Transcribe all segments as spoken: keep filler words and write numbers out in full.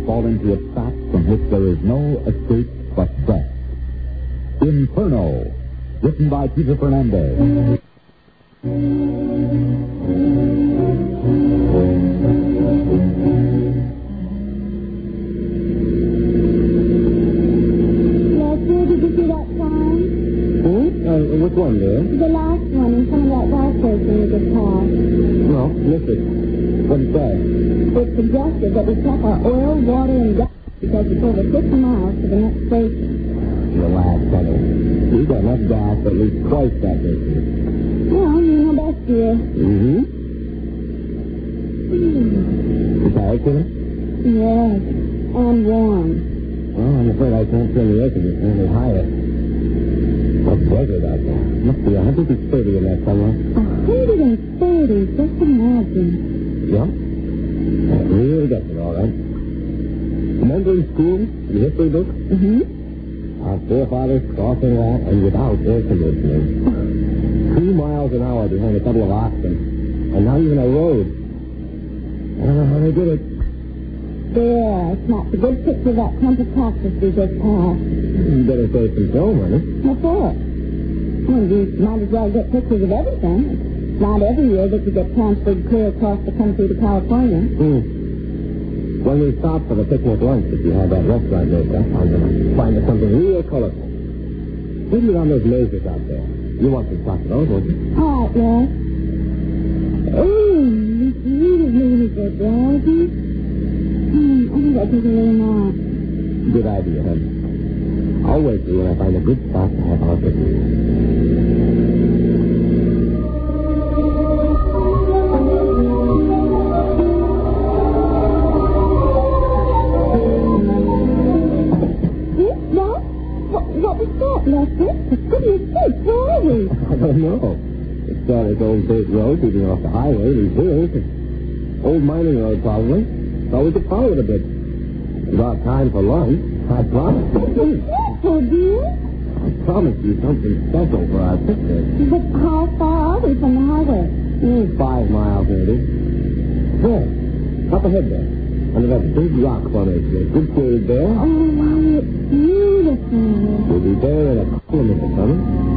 fall into a trap from which there is no escape but death. Inferno, written by Peter Fernandez. Which one, dear? The last one in front of that gas station we just passed. No, missed it. What did it say? It suggested that we check our oil, water, and gas because it's over fifty miles to the next station. Relax, Sonny. We've got enough gas for at least twice that distance. Well, you know best, dear. Mm-hmm. You tired, Kitty? Yes, and warm. Well, I'm afraid I can't turn the air conditioner any higher. What was it out there? Must be one hundred thirty in there somewhere. one hundred thirty, just imagine. Yeah? That really gets it, all right. Remember in school, the history book? Mm-hmm. Our forefathers crossing that and without air conditioning. Two miles an hour behind a couple of oxen. And not even a road. I don't know how they did it. There, I snapped a good picture of that clump of cactus we just passed. You better save some film, honey. What for? Well, you might as well get pictures of everything. It's not every year that you get transferred clear across the country to California. Hmm. When we stop for the picnic lunch, if you have that restaurant later, I'm going to find us something real colorful. Leave it on those lasers out there. You want some stuff, those, won't you? All right, yes. Ooh, this really, really good, Dorothy. Hmm, I think I'll take a little nap. Good idea, honey. I'll wait for you when I find a good spot to have our picnic. Lester? For goodness sake, where are we? I don't know. It's got its old dirt road leading off the highway, these hills. Old mining road, probably. So we could follow it a bit. It's about time for lunch. I promise you. Oh, dear? I promise you something special for our picnic. But how far are we from the highway? Mm, five miles, maybe. There. Up ahead there. Under that big rock formation. Good shade there. Oh, wow, it's beautiful. We'll be there in a couple of minutes, honey.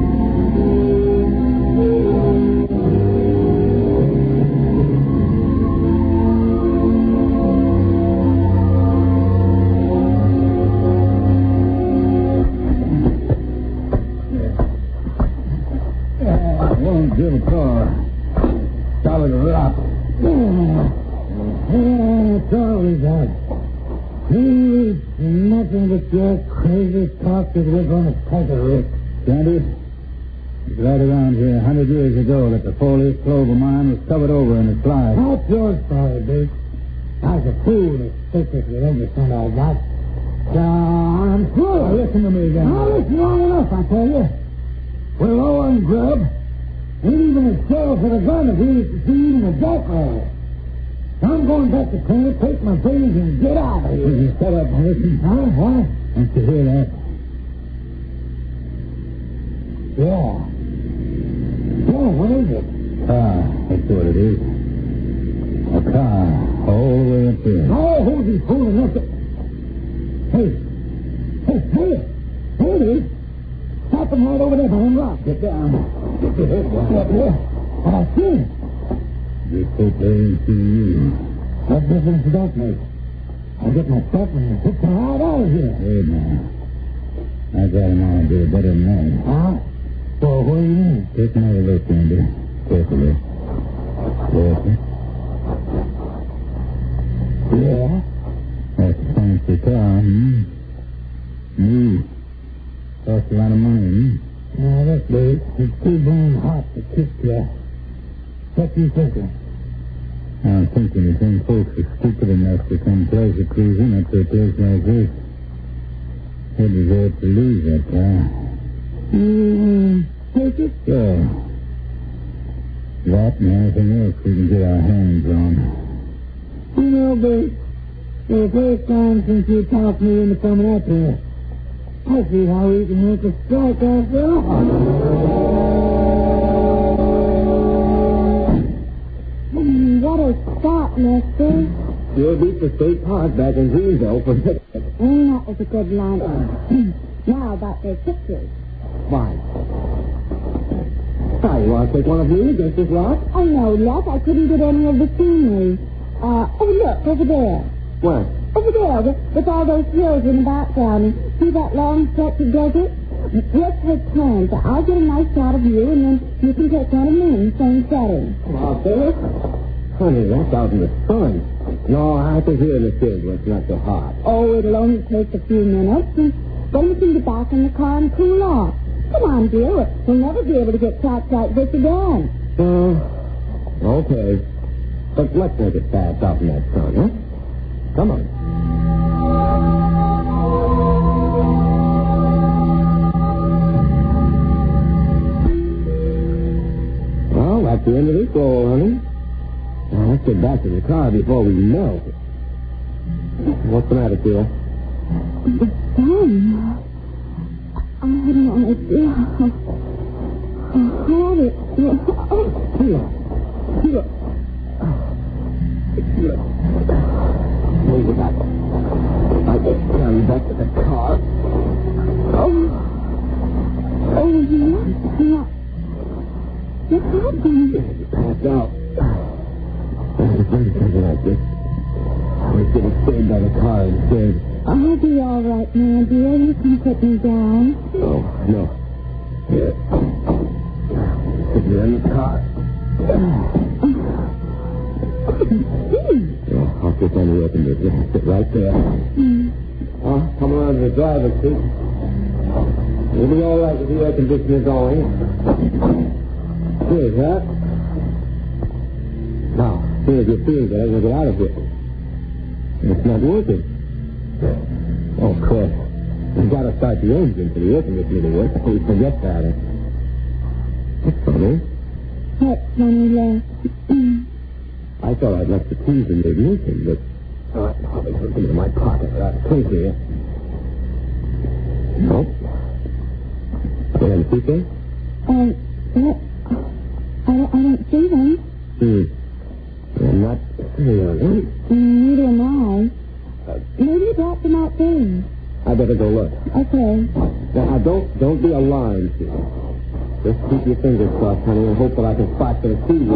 Good car. Solid rock. Yeah. Yeah, it's always that. Please, nothing but your crazy talk that we're going to take a risk. Sandy, it's right around here a hundred years ago that the four-leaf clover mine was covered over in a slide. That's your story, Duke. I was a fool to stick with you everything I got. So I'm through. Now, listen to me, again. Now, listen long enough, I tell you. We're low on grub. Ain't even a shell for the gun if we used to see even a jackrabbit. I'm going back to camp, take my things, and get out of here. Will you shut up and listen? Huh? What? Don't you hear that? Yeah. Yeah, what is it? Car. That's what it is. A car. All the way up there. Oh, who's he fooling us? Hey. Hey, hey. There it is. Stop him right over there behind the rock. Get down. Get your head down. Up there. And I see him. Just hope they ain't see you. What difference does that make? I'll get my stuff and hit the right out of here. Wait now. I got him on a bit better than that. Huh? Well, what do you mean? Take another look, Andy. Carefully. Carefully. Yeah? That's a fancy car, hmm? New. Cost a lot of money, hmm? Now, look, Dave. It's too damn hot to kick you. What you thinking? I'm thinking if them folks are stupid enough to come pleasure cruising up to a place like this, they deserve to lose that car. Mm, take it? Sure. That and anything else we can get our hands on. You know, Dave, for the first time since you talked me into coming up here, I see how we can make a strike ourselves. What a spot, Lester. You'll beat the state park back in Greenville for pictures. And that was a good line. Now about their pictures. Fine. Hi, you want to take one of these against this rock? Oh, no, Luck. I couldn't get any of the scenery. Uh, oh, look, over there. What? Over there, with, with all those hills in the background. See that long stretch of desert? Let's take turns. I'll get a nice shot of you, and then you can take one of me in the same setting. I'll say it. Honey, that's out in the sun. No, I can hear in the field where it's not so hot. Oh, it'll only take a few minutes, and then you can get back in the car and cool off. Come on, dear. We'll never be able to get shots like this again. Uh, okay. But let's make it fast out in that sun, huh? Come on. Well, that's the end of this roll, honey. Now, let's get back to the car before we melt. What's the matter, Sheila? The sun. I don't know. It's how hard it is. Oh, Sheila. Sheila. Sheila. Move it back. I can carry you back to the car. oh. Oh, yes. What? What happened? You passed out. It's very simple like this. I was getting saved by the car instead. I'll be all right now, dear. You can put me down. Oh, no. Here. Sit here in the car. See? Yeah, I'll sit on the open door. Yeah, sit right there. Mm. Oh, come around to the driver's seat. You'll be all right with the air conditioner going. Here's that. Now, as soon as you feel better, we'll get out of here. It's not working. Oh, of course. We've got to start the engine for the air conditioner to work. We forget that. That's funny. What's funny, Les? I thought I'd left the keys in the ignition, but... Uh, I'll be putting them in my pocket without a key here. Nope. You have a suitcase? Um, what? I don't, I don't see them. Hmm. I'm not sure. Neither am I. Uh, maybe you brought them out there. I better go look. Okay. Now, don't, don't be alarmed, Sheila. Just keep your fingers crossed, honey, and hope that I can spot the keys.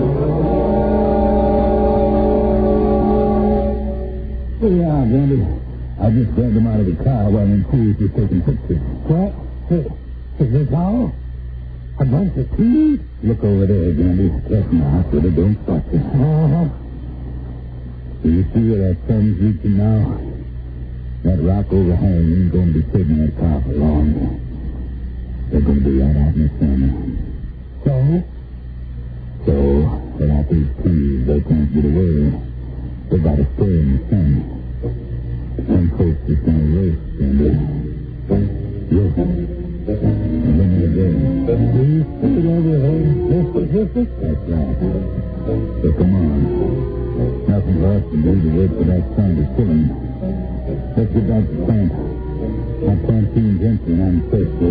Yeah, Brandy. I just grabbed them out of the car while in Cruz was taking pictures. What? Is, is this all? A bunch of keys? Look over there, Brandy. Just now, so they don't spot you. Uh-huh. Do you see where that sun's reaching now? That rock overhang ain't going to be taking that car for long. They're going to be right out in the sun. So? So, without these keys, they can't get away. They got to stay in the sun. Some folks just going to race, Brandy. Yes. And then they're dead. Do you see it overhang? That's right. So come on. Nothing for us to do to wait for that sun to kill him. Let's get back to camp. My canteen's empty and I'm thirsty.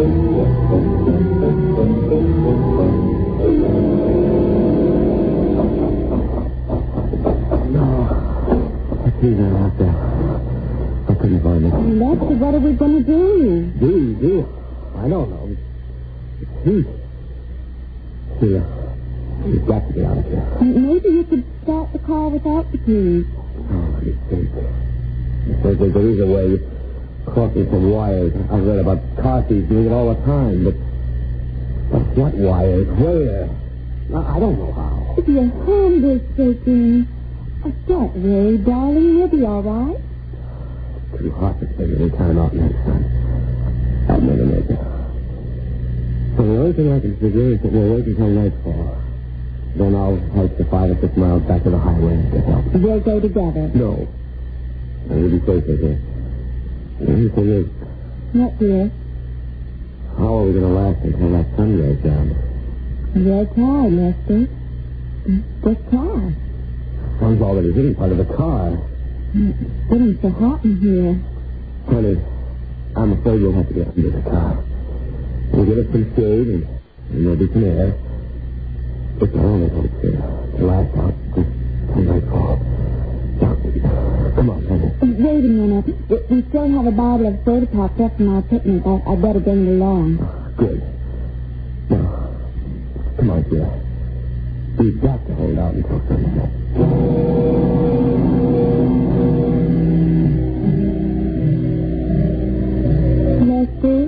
No. I see that out there. I couldn't find it. Lester, what are we going to do? Do, do. I don't know. It's heat. Sheila, you've got to get out of here. Maybe you could start the car without the keys. Oh, let me think. There's, there is a way. Crossing some wires. I've read about car thieves doing it all the time, but... But what wires? Where? I, I don't know how. If your hand is shaking, oh, don't worry, darling. You'll be all right. Too hot to spend any time out in that sun. I'd never make it. So the only thing I can figure is that we'll wait until nightfall. Then I'll hike the five or six miles back to the highway and get help. We'll go together. No. I will be safer here. The only thing is... What, dear? How are we going to last until that sun goes down? We'll try, Lester. Just try. Sun's already hitting part of the car. It's getting so hot in here. Honey, I'm afraid we'll have to get under the car. We'll get us some shade and, and there'll be some air. It's our only hope to, to last out till nightfall. Now, Come on, Penny. Wait a minute. We, we still have a bottle of soda pop left from our picnic. I, I better bring it along. Good. Now, come on, dear. We've got to hold out until sunset. Lester?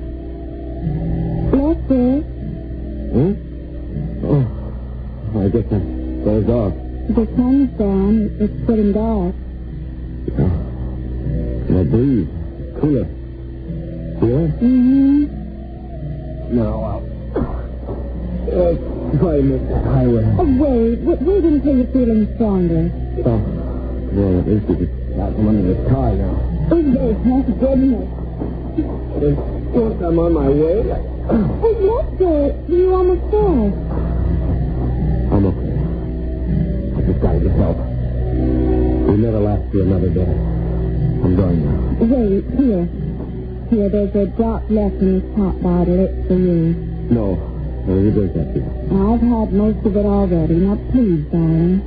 Lester? Hmm? Oh, I guess I dozed off. The sun's down. It's getting dark. Oh. And I breathe. Cooler. Feel it? Mm-hmm. No, I'll... Uh, try to make that highway. Oh, wait. wait. Wait until you're feeling stronger. Oh, well, at least we just got from under the car now. Oh, yes. Thank goodness. Once I'm on my way, I... Oh, Lester, you almost there. I'm okay. I just gotta get help. We'll never last through another day. I'm going now. Wait, here. Here, there's a drop left in this top bottle. It's for you. No. No, you drink that, dear. I've had most of it already. Now, please, darling.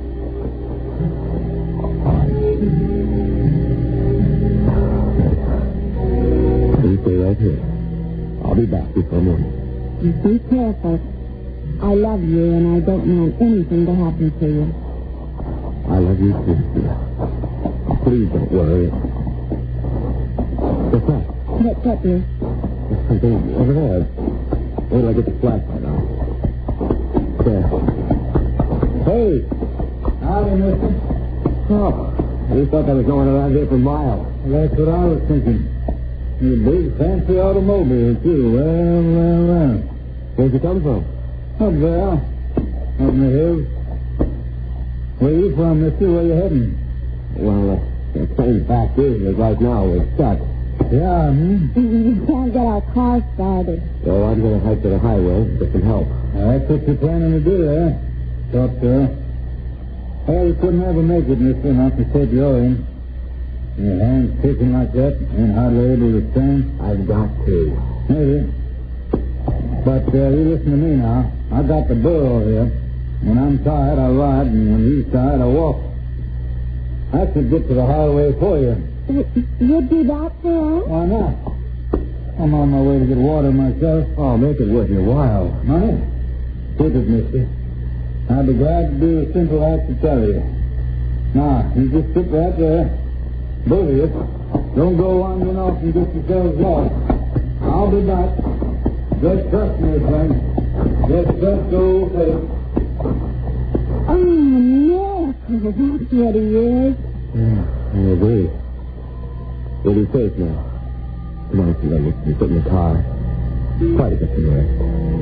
You stay right here. I'll be back before morning. Be careful. I love you, and I don't want anything to happen to you. I love you too, dear. Please don't worry. What's that? What's up, dear? There's something over there. Wait till I get the flashlight on. There. Hey! Howdy, mister. Oh, you thought I was going around here for miles. That's what I was thinking. You big, fancy automobile, too. Well, well, well. Where'd you come from? Up there. Up in the hills. Where you from, mister? Where you heading? Well, uh, the train's back here, but right now we're stuck. Yeah, hmm? You can't get our car started. So I'm going to hike to the highway and get some help. That's what you're planning to do, eh? Thought so. Well, you couldn't ever make it, mister, not to take your in. Your hands shaking like that, ain't hardly able to stand. I've got to. Maybe. But uh, you listen to me now. I got the burro here. When I'm tired, I ride, and when he's tired, I walk. I could get to the highway for you. You'd do that for us? Why not? I'm on my way to get water myself. Oh, make it worth your while. Money? Take it, mister. I'd be glad to do a simple act to tell you. Now, you just sit right there. Both of you. Don't go wandering off and get yourselves lost. I'll be back. Just trust me, friend. Just trust the old face. Oh, no. That's what he is. Yeah, I agree. We'll be safe now. Come on, Slim. We can sit in the car. Try to get some rest.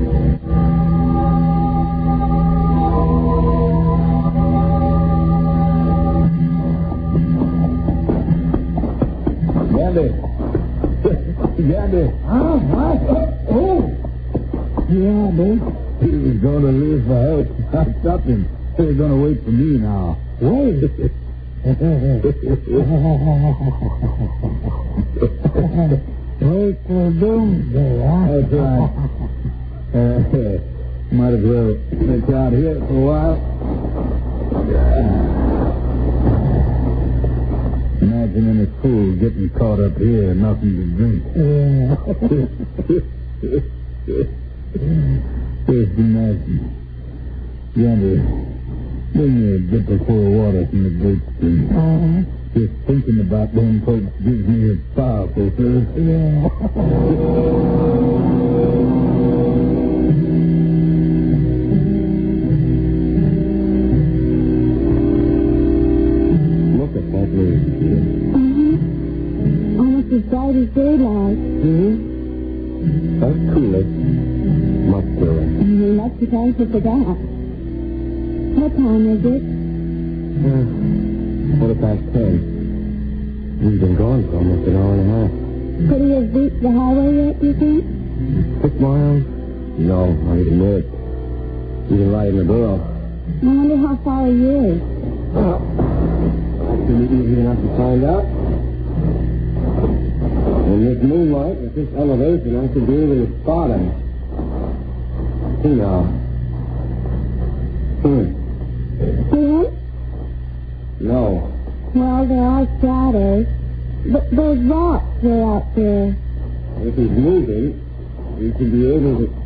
Gabby. Gabby. Huh? What? Oh. Yeah, babe. He was going to leave for help. I stopped him. He was going to wait for me now. Wait. Wait till doomsday, huh? That's right. Uh, might as well sit out here for a while. Imagining a fool getting caught up here and nothing to drink. Just imagine. Yonder, bring me a dip of cold water from the great spring. Uh-huh. Just thinking about them folks gives me a powerful thirst. Yeah. Look at that moon. Uh-huh. Almost as bright as daylight. Mm-hmm. That's cooler. Much cooler. You must be thankful for that. What time is it? Uh, quarter past ten. We've been gone for almost an hour and a half. Could he have reached the highway yet, do you think? Six miles? No, not even near it. Even right in the burrow. I wonder how far he is. Well, that should be easy enough to find out. In this moonlight, at this elevation, I should be able to spot him. See now. Hmm. See him? No. He Well, there are shadows. But those rocks are out there. If he's moving, he should be able to...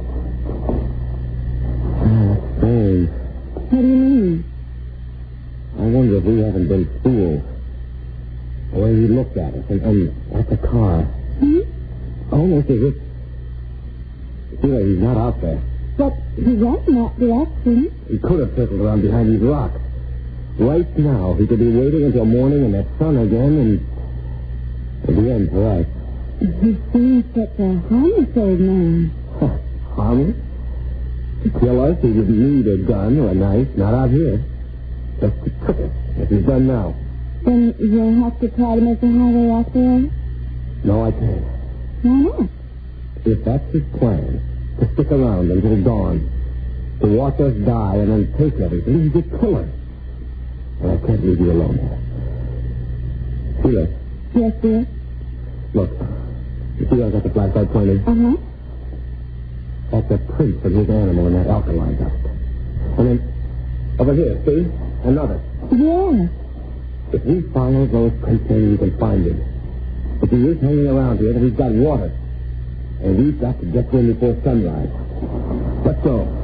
Ah, that's strange. What do you mean? I wonder if we haven't been fooled. The way he looked at us and, and at the car. Hmm? Almost as if... Feel like he's not out there. But he went in that direction. He could have circled around behind these rocks. Right now, he could be waiting until morning and the sun again, and... at the end for us. He seems such a harmless old man. Harmless? To kill us, he wouldn't need a gun or a knife, not out here. Just to trick us, as he's done now. Then you'll have to try to make the highway out there? No, I can't. Why not? If that's his plan, to stick around until dawn, to watch us die and then take everything, he's a killer. And I can't leave you alone here. Sheila. Yes, dear? Look, you see I've got the flashlight pointing? Uh-huh. That's a print of his animal in that alkali dust. And then, over here, see? Another. Yeah. If we follow those prints, maybe we can find him. If he is hanging around here, then he's got water. And we've got to get to him before sunrise. Let's go.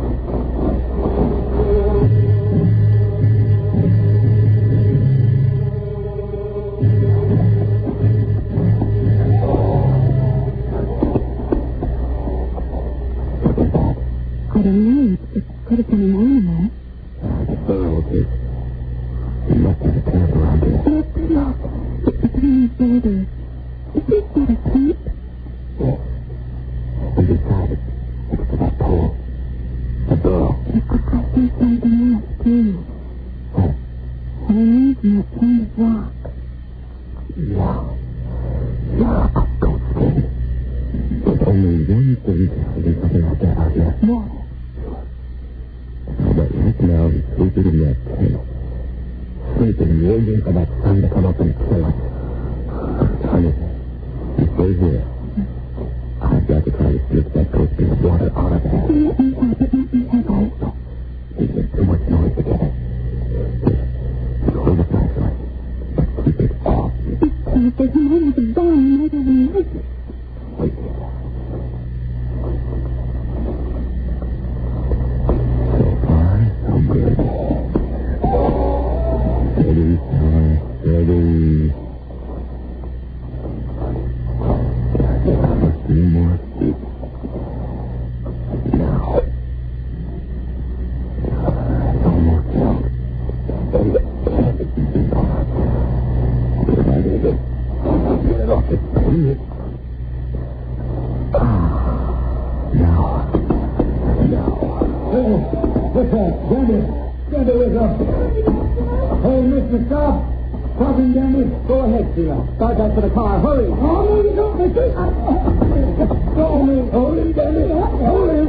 I don't know. It could have been an animal. Ah, the burro is. He must have a camp around here. Look, look. It's between his shoulders. Is that a sheep? Yes. And beside it, next to that pole, a burro. I, I see something else, too. What? It remains in that kind of rock. Yeah. Yeah, a goat skin. There's only one thing holding something like that out here. What? But right now, he's sleeping in that tent. Sleeping, waiting for that sun to come up and kill us. Honey, you stay here. I've got to try to slip that ghost bit of water out of there. Let me help it. Let me help it. No, there's been too much noise together. Here, you hold the flashlight, but keep it off. Be careful. He might have a gun. He might have a knife. Wait here. So far, so good. Steady, Helen, steady. Three more feet. Now. It's almost out. And if I get it, get it off the tree. Ah. Now. Now. Hey, what's that? Dandy. Dandy, wake up. Hey, mister, stop. Stop him, Dandy. Go ahead, Sheila. Start that for the car. Hurry. Oh, no, you don't, mister. Hold me. Hold him, Dandy. Hold him.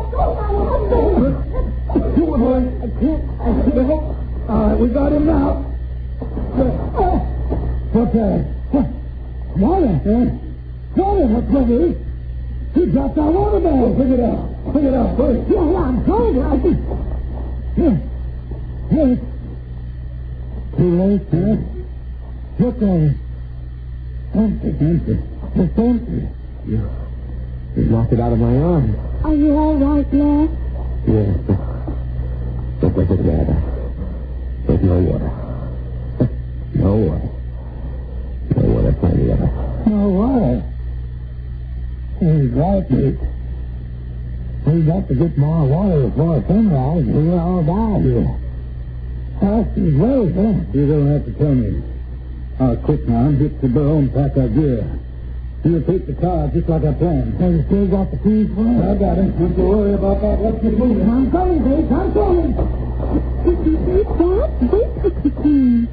You were boy. I can't. I can't. All right, we got him now. What's that? What? Water, huh? Water, what's that? He dropped our water bag. Pick it up. Pick it up, hurry. Yeah, yeah, I'm trying to. I think. Here. Here. Too late, huh? Look at it. Empty. Empty. It's empty. You, you knocked it out of my arm. Are you all right, Les? Yes, but, but what does it matter? There's no water. No water. No water, plenty of it. No water. He's right, Pete. We got to get more water before sunrise. We'll all die here. Us as well, sir. You don't have to tell me. I'll quit now and get to the burro and pack our gear. You'll take the car just like I planned. Have you still got the keys for it? I got it. Don't you worry about that. Let's get moving. I'm coming, Pete. I'm coming. Did you say that? They took the keys.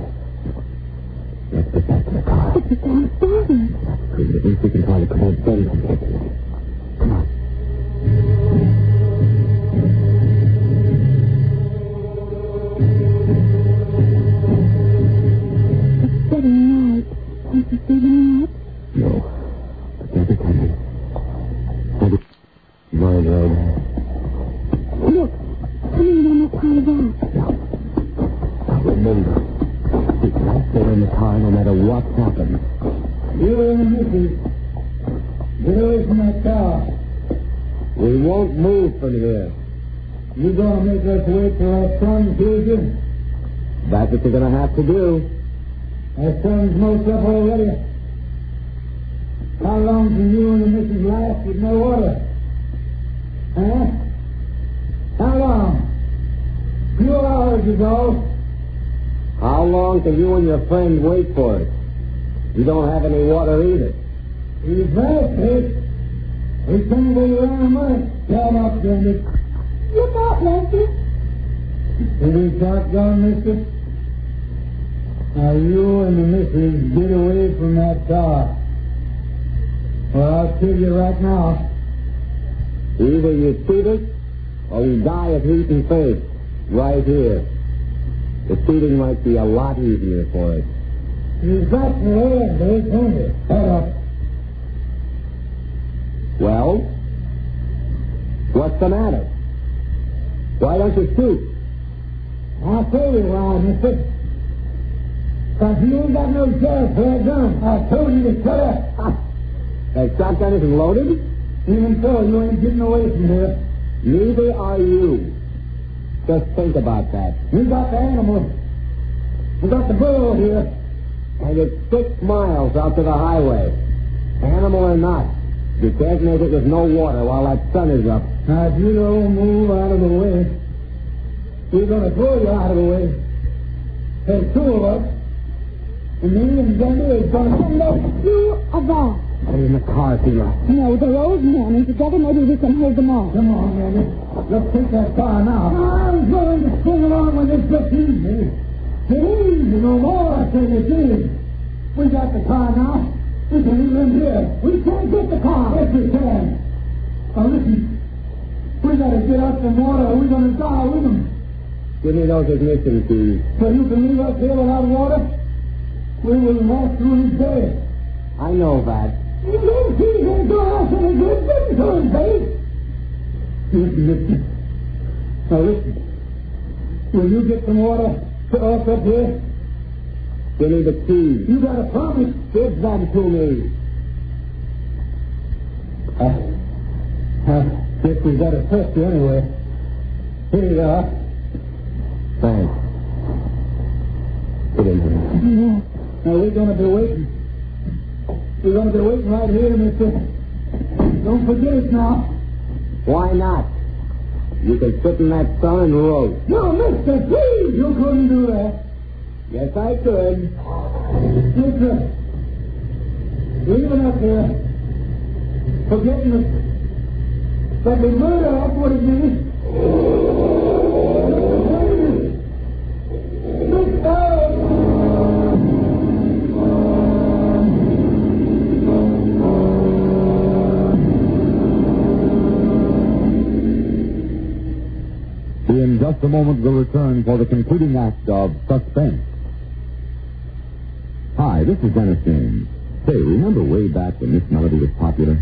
Let's get back to the car. But the downstairs. That's true. At least we can try to prevent them from getting it. Come on. It's getting night. Can't you see them yet? No. But they'll be coming. Maybe. Mine road. Look, coming on that high rock. Now. Now remember. Keep right stay in the car no matter what happens. You and the missus, get away from that car. We won't move from here. You gonna make us wait till our son kills you? That's what you're going to have to do. Our son's most up already. How long can you and the missus last with no water? Huh? How long? Few hours ago. How long can you and your friend wait for it? You don't have any water either. He's right, Kate. We can't wait around a month. Come up, Randy. Look out, Lester. Is he shotgun, mister? Now you and the missus get away from that car. Or I'll kill you right now. Either you shoot us, or we die of heat and thirst. Right here. The shooting might be a lot easier for us. You've got your head, Dave, don't you? Head up. Well? What's the matter? Why don't you shoot? I'll tell you why, mister. Because you ain't got no gas for that gun. I told you to shut up. That shotgun isn't loaded? Even so, you ain't getting away from here. Neither are you. Just think about that. We got the animal. We got the burro here. And it's six miles out to the highway. Animal or not, you can't make it with no water while that sun is up. Now, if you don't move out of the way, we're going to throw you out of the way. There's two of us. And me and Gundy is going to... There's two of us. Get in the car, Tina. No, they're old men, and together maybe we can hold them all. Come on, Randy. Let's take that car now. I'm going to swing along when this gets easy. Get easy no more, I say it's easy. We got the car now. We can leave in here. We can't get the car. Yes, we can. Now, listen. We got to get out some water or we're going to die with them. Give me those ignition keys. So you can leave us here without water? We will last through this day. I know that. You don't see him do us any good things to his face. Listen, listen. Now listen. Will you get some water to us up here? Give me the keys. You got a promise. Give them to me. I, I guess we got to trust you anyway. Here you are. Thanks. Get in here. Yeah. Now we're going to be waiting. We're going to be waiting right here, mister. Don't forget it now. Why not? You can sit in that sun and roast. No, mister, please. You couldn't do that. Yes, I could. Mister, leaving us here, forgetting us, that we murder, that's what it means. In just a moment, we'll return for the concluding act of Suspense. Hi, this is Dennis James. Say, remember way back when this melody was popular?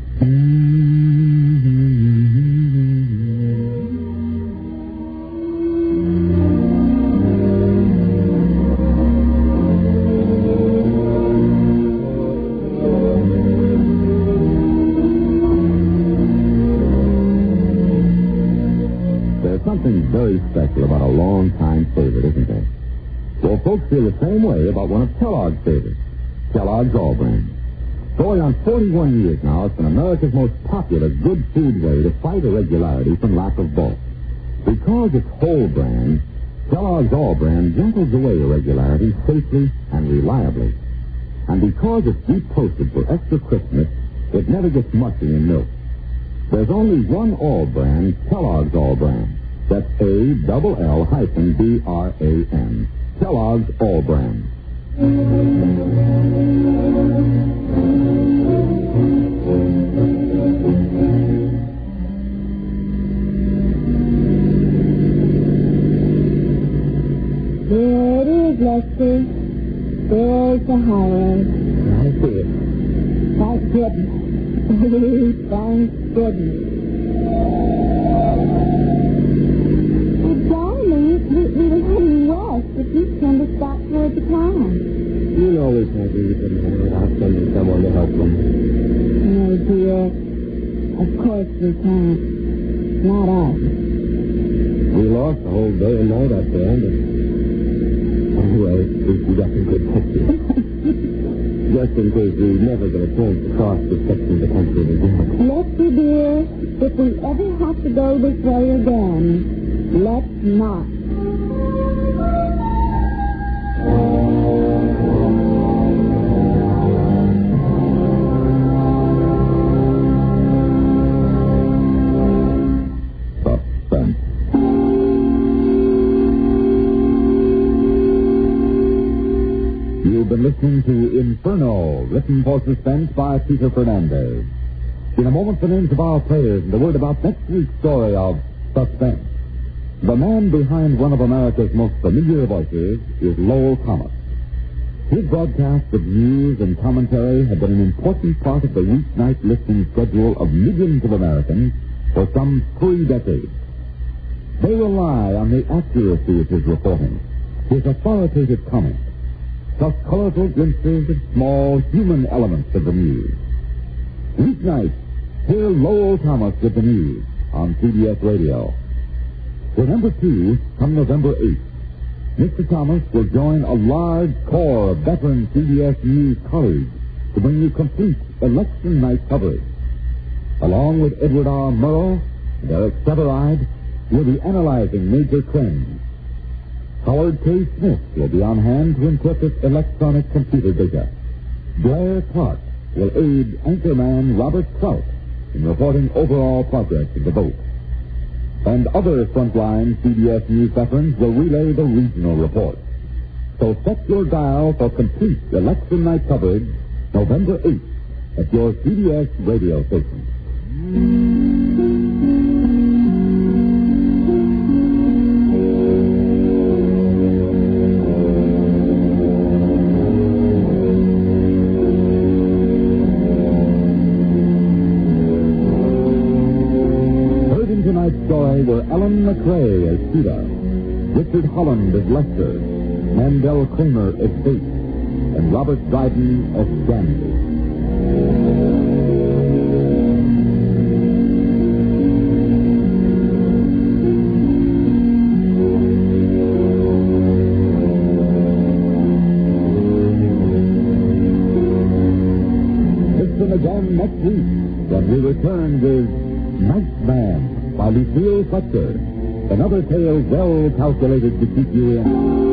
There's something very special about a long-time favorite, isn't there? Well, folks feel the same way about one of Kellogg's favorites, Kellogg's All Brand. Going on forty-one years now, it's been America's most popular good food way to fight irregularity from lack of bulk. Because it's whole brand, Kellogg's All Brand gentles away irregularity safely and reliably. And because it's deep toasted for extra crispness, it never gets mushy in milk. There's only one All Brand, Kellogg's All Brand. That's A double L hyphen B R A N. Kellogg's All Brand. There it is, Lester. There's the highway. I see it. Thank goodness. Thank goodness. Oh, darling, we, we were heading west, but you turned us back toward the town. you, Peggy. You can handle it. I'll send you someone to help them. No, dear. Of course we can't. Not us. We lost the whole day and night up there, but anyway, at least we got some good pictures. Just in case we never get a chance to cross the section of the country again. Lefty, dear, if we ever have to go this way again, let's not. Suspense. You've been listening to Inferno, written for suspense by Peter Fernandez. In a moment, the names of our players and the word about next week's story of Suspense. The man behind one of America's most familiar voices is Lowell Thomas. His broadcasts of news and commentary have been an important part of the weeknight listening schedule of millions of Americans for some three decades. They rely on the accuracy of his reporting, his authoritative comment, plus colorful glimpses of small human elements of the news. Weeknight, hear Lowell Thomas with the news on C B S Radio. For number two, come November eighth, Mister Thomas will join a large corps of veteran C B S News colleagues to bring you complete election night coverage. Along with Edward R. Murrow and Eric Severide, we'll be analyzing major trends. Howard K. Smith will be on hand to interpret electronic computer data. Blair Clark will aid anchorman Robert Trout in reporting overall progress of the vote. And other frontline C B S News veterans will relay the regional report. So set your dial for complete election night coverage November eighth at your C B S radio station. Story were Ellen McRae as Sheila, Richard Holland as Lester, Mandel Kramer as Bates, and Robert Dryden as Dandy. Listen again next week when we return with Nightman by Lucille Fletcher, another tale well calculated to keep you in